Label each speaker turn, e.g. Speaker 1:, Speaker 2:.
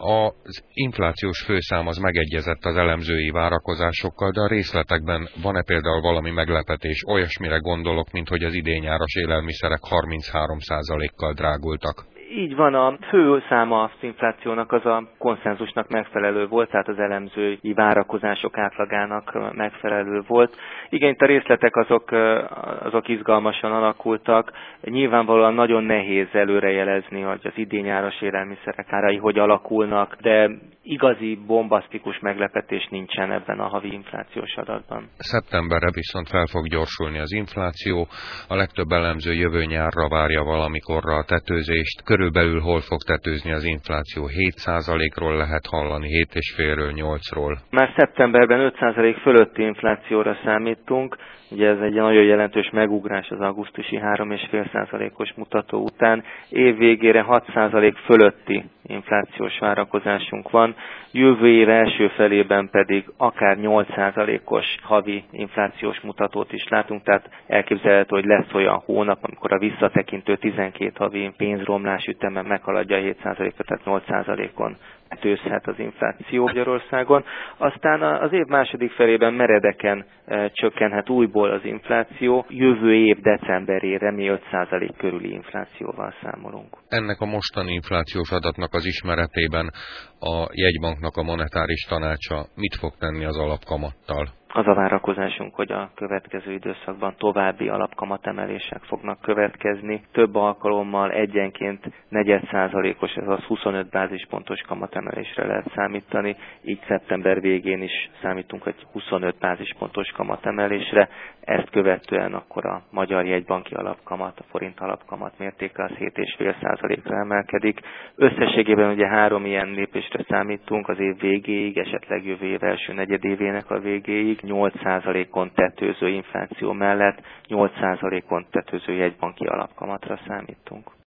Speaker 1: Az inflációs főszám az megegyezett az elemzői várakozásokkal, de a részletekben van-e például valami meglepetés? Olyasmire gondolok, mint hogy az idényáras élelmiszerek 33%-kal drágultak.
Speaker 2: Így van, a fő száma az inflációnak az a konszenzusnak megfelelő volt, tehát az elemzői várakozások átlagának megfelelő volt. Igen, itt a részletek azok izgalmasan alakultak. Nyilvánvalóan nagyon nehéz előrejelezni, hogy az idényáras élelmiszerek árai hogy alakulnak, de igazi bombasztikus meglepetés nincsen ebben a havi inflációs adatban.
Speaker 1: Szeptemberre viszont fel fog gyorsulni az infláció, a legtöbb elemző jövő nyárra várja valamikorra a tetőzést. Körülbelül hol fog tetőzni az infláció? 7%-ról lehet hallani, 7,5-ről 8-ról.
Speaker 2: Már szeptemberben 5% fölötti inflációra számítunk. Ugye ez egy nagyon jelentős megugrás az augusztusi 3,5%-os mutató után. Év végére 6% fölötti inflációs várakozásunk van. Jövő év első felében pedig akár 8%-os havi inflációs mutatót is látunk, tehát elképzelhető, hogy lesz olyan hónap, amikor a visszatekintő 12 havi pénzromlás üteme meghaladja a 7%-ot, tehát 8%-on tőzhet az infláció Magyarországon. Aztán az év második felében meredeken csökkenhet újból az infláció. Jövő év decemberére mi 5% körüli inflációval számolunk.
Speaker 1: Ennek a mostani inflációs adatnak az ismeretében a jegybanknak a monetáris tanácsa mit fog tenni az alapkamattal?
Speaker 2: Az a várakozásunk, hogy a következő időszakban további alapkamatemelések fognak következni. Több alkalommal egyenként 0,4%-os, ez az 25 bázispontos kamatemelésre lehet számítani. Így szeptember végén is számítunk egy 25 bázispontos kamatemelésre. Ezt követően akkor a magyar jegybanki alapkamat, a forint alapkamat mértéke az 7,5%-ra emelkedik. Összességében ugye 3 ilyen lépésre számítunk az év végéig, esetleg jövő év első negyedévének a végéig. 8%-on tetőző infláció mellett 8%-on tetőző jegybanki alapkamatra számítunk.